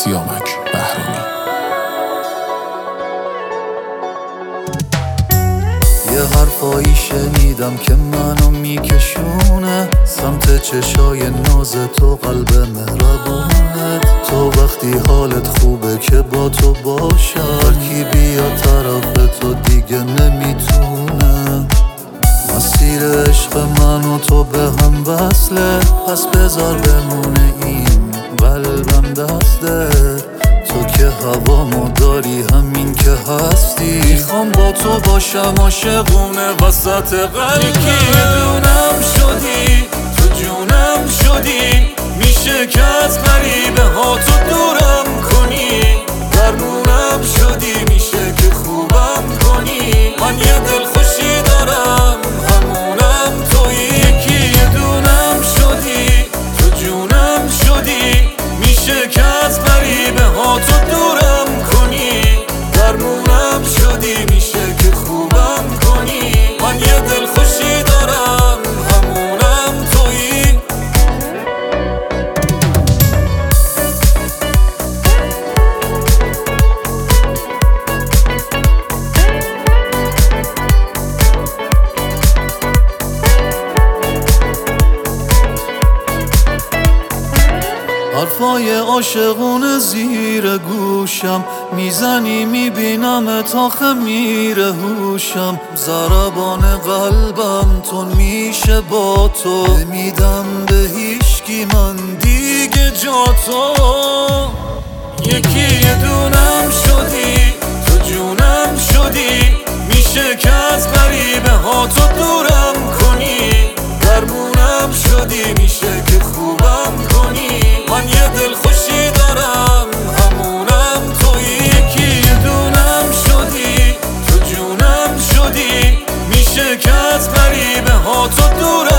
سیامک بهرامی. یه حرفایی شنیدم که منو میکشونه سمت چشای ناز تو، قلب مهربونه تو. وقتی حالت خوبه که با تو باشم، هرکی بیا طرف تو دیگه نمیتونه. مسیر عشق من و تو به هم وصله، پس بذار بمونه این قلبم دسته. تو که هوامو داری همین که هستی، میخوام با تو باشم عاشقونه وسط قلبم. یکی دونم شدی تو جونم شدی، میشه که از غریبه ها تو دورم کنی. درمونم شدی میشه که خوبم کنی. من یه دلخوشی دارم همونم تویی. یکی دونم شدی تو جونم شدی، میشه که از غریبه ها تو دورم کنی. درمونم شدی میشه که خوبم کنی. من یه دلخوشی دارم همونم تویی. حرفای عاشقونه زیر گوشم میزنی، میبینمت آخه میره هوشم. ضربان قلبم تون میشه با تو، نمیدم به هیچکی من دیگه جا تو. یکی دونم شدی تو جونم شدی، میشه که از غریبه ها تو دورم کنی. درمونم شدی میشه که خوبم کنی. من یه دلخوشی دارم همونم تویی. یکی دونم شدی تو جونم شدی، میشه که از غریبه ها تو دورم